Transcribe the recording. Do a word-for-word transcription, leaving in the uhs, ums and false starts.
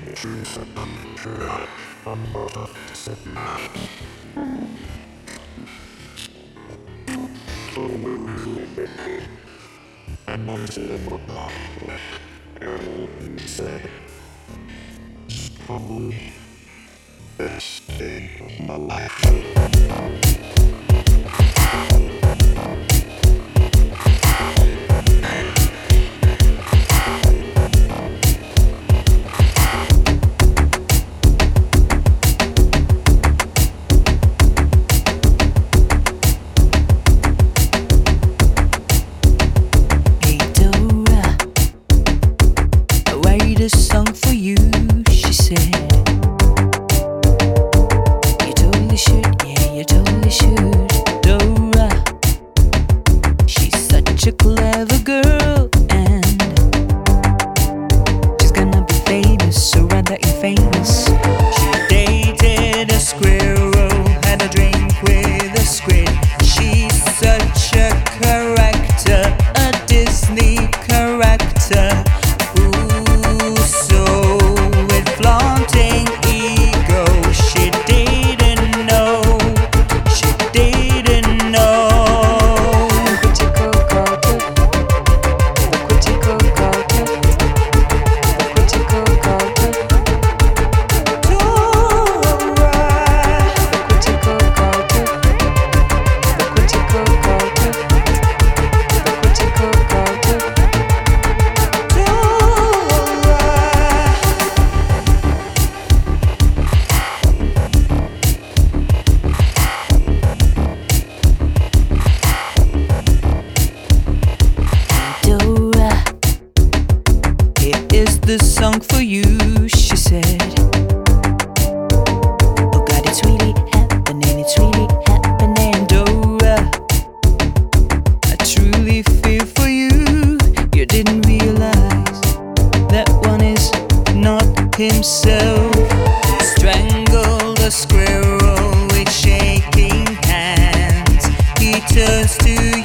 Best day of my life. A song for you, she said. You totally should, yeah, you totally should. Dora, she's such a clever girl, and she's gonna be famous, or rather infamous. She dated a squirrel, had a drink with a squid. She's such a character, a Disney character. This song for you, she said. Oh God, it's really happening, it's really happening, Dora. I truly feel for you. You didn't realize that one is not himself. Strangled a squirrel with shaking hands. He turns to